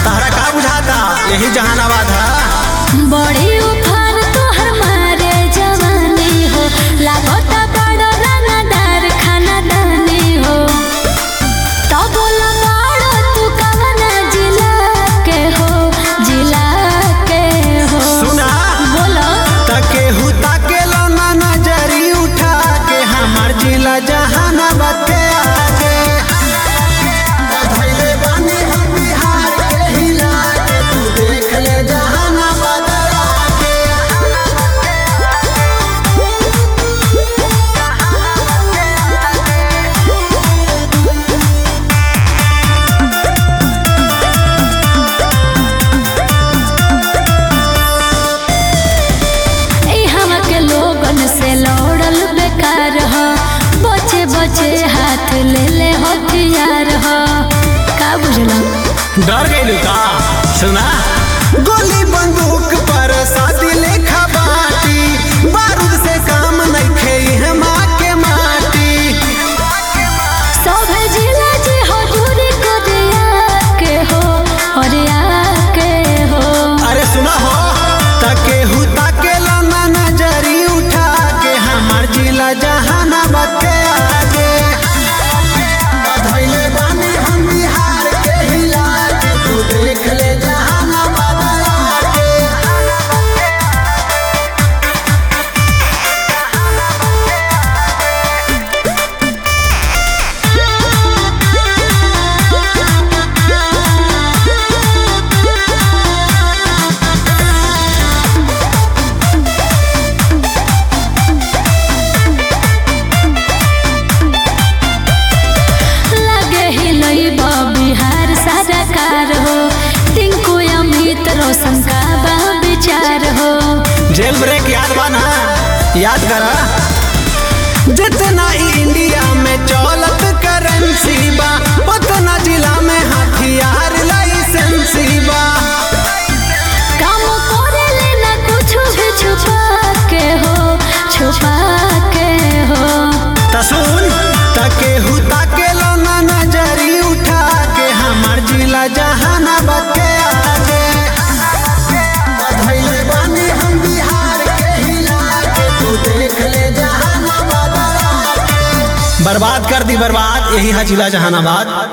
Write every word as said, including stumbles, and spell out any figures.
तहरा का बुझाता यही जहानाबाद है। बड़ी उफान तोहर मारे जवानी हो, लागता बड़ा रंगदार खानदानी हो। तो बोला बाड़ो तू कवना जिला के हो, जिला के हो। सुना बोलो तके हुता के लोना नजरी उठा के हमार जिला जहानाबाद के आगे धइले बानी हम बिहार के हिला के तू देख ले जहानाबाद आगे। ए हम के लोगन से लौड़ल बेकार हो, बचे बचे हाथ ले ले हथियार हो। का बुझला डर गइलू का? सुना गोली बंदूक पर शादी लेखा बाटी, बारूद से काम नइखे इहमा के माटी। सब जिला जी हजूरी करिया के हो, हरिया के हो। अरे सुना हो तके हुता के लाना नजरी उठा के हमार जिला जहानाबाद के आगे धइले बानी हम बिहार के हिला के तू देख ले जहानाबाद आगे। लगे ही लइबा बिहार सरकार हो, टिंकू अमित रोशन का बा विचार हो। जेल ब्रेक याद बा ना? याद करा जितना ही इंडिया में चौलत करेंसी बा उतना जिला में हथियार लाइसेंसी बा। काम करे लेना कुछ भी छुपा के हो, छुपा के हो। तसुन तके हुता के लोना नजरी उठा के हमार जिला जहानाबाद के आगे धइले बानी हम बिहार के हिला के तू देख ले जहानाबाद आगे। बर्बाद कर दी बर्बाद यही है जिला जहानाबाद।